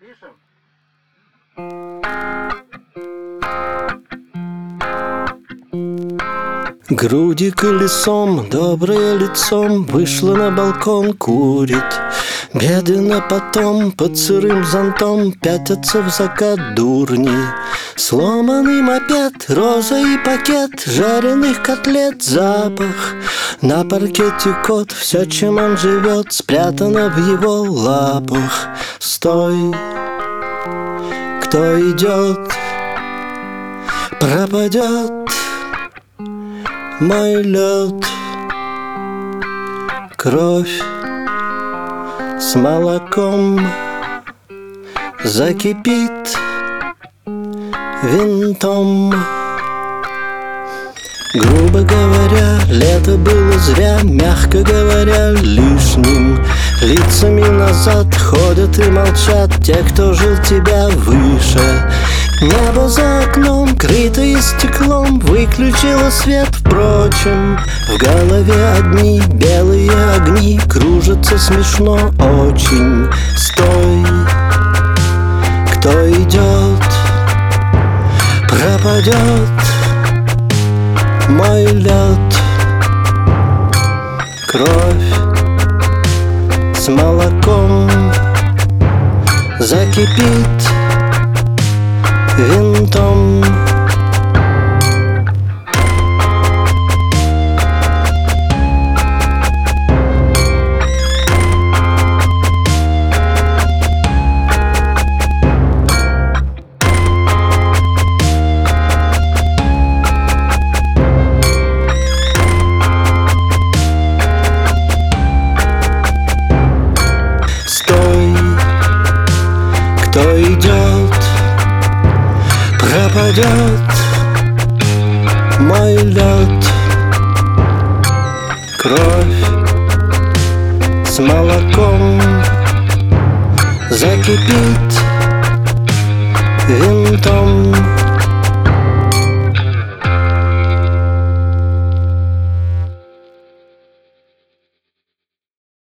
Пишем. Груди колесом, доброе лицом, вышла на балкон, курит. Беды на потом, под сырым зонтом пятятся в закат дурни. Сломанный мопед, роза и пакет жареных котлет, запах. На паркете кот, все, чем он живет, спрятано в его лапах. Стой, кто идет, пропадет мой лед. Кровь с молоком закипит винтом. Грубо говоря, лето было зря, мягко говоря, лишним. Лицами назад ходят и молчат те, кто жил тебя выше. Небо за окном, крытое стеклом, выключило свет, впрочем. В голове одни белые огни, кружатся смешно очень. Стой, кто идет, пропадет мой лед. Кровь с молоком закипит винтом. Стой, кто идет, пропадет мой лед. Кровь с молоком закипит винтом.